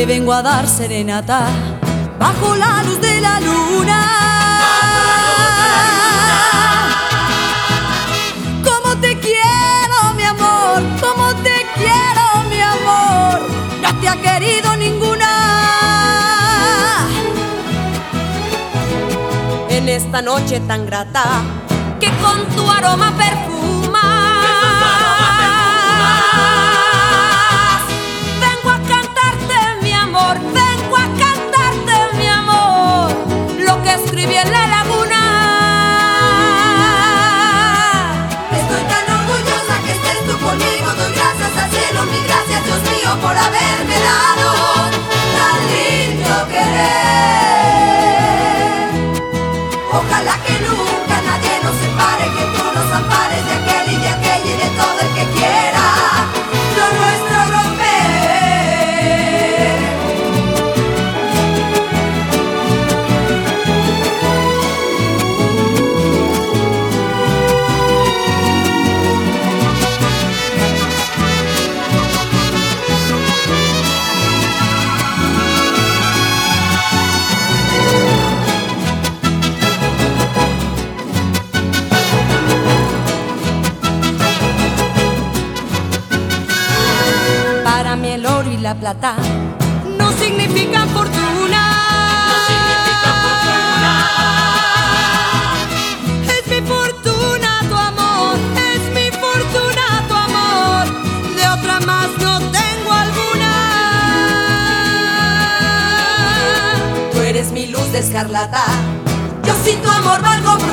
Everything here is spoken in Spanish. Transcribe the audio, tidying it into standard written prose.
te vengo a dar serenata bajo la luz de la luna. Como te quiero, mi amor, como te quiero, mi amor, no te ha querido ninguna. En esta noche tan grata que con tu aroma perfumas, vengo a cantarte, mi amor, vengo a cantarte, mi amor, lo que escribí en la laguna. Estoy tan orgullosa que estés tú conmigo, doy gracias al cielo, mil gracias, Dios mío, por haberme dado tan lindo querer. Ojalá que nunca nadie nos separe, que tú nos ampares de aquel y de aquella y de todo el que quiera lo nuestro romper. Para mí el oro y la plata no significan fortuna. No significan fortuna. Es mi fortuna tu amor, es mi fortuna tu amor, de otra más no tengo alguna. Tú eres mi luz de escarlata, yo sin tu amor valgo